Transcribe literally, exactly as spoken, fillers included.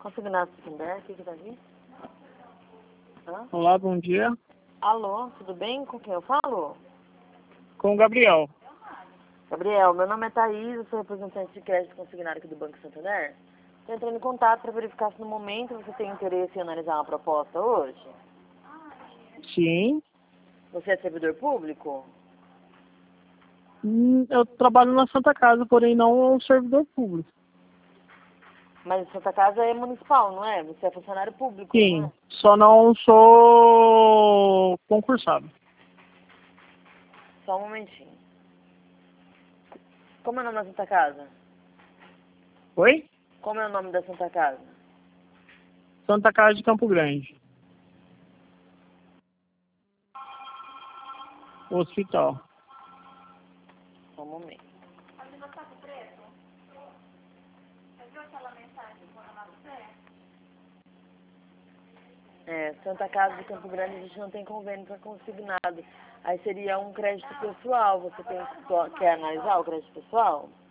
Consignado Santander, o que que tá aqui? Hã? Olá, bom dia. Alô, tudo bem? Com quem eu falo? Com o Gabriel. Gabriel, meu nome é Thaís, eu sou representante de crédito consignado aqui do Banco Santander. Estou entrando em contato para verificar se no momento você tem interesse em analisar uma proposta hoje. Sim. Você é servidor público? Hum, Eu trabalho na Santa Casa, porém não um servidor público. Mas a Santa Casa é municipal, não é? Você é funcionário público, não Sim, é? só não sou concursado. Só um momentinho. Como é o nome da Santa Casa? Oi? Como é o nome da Santa Casa? Santa Casa de Campo Grande. Hospital. Só um momento. É, Santa Casa de Campo Grande a gente não tem convênio para consignado. Aí seria um crédito pessoal. Você tem, quer analisar o crédito pessoal?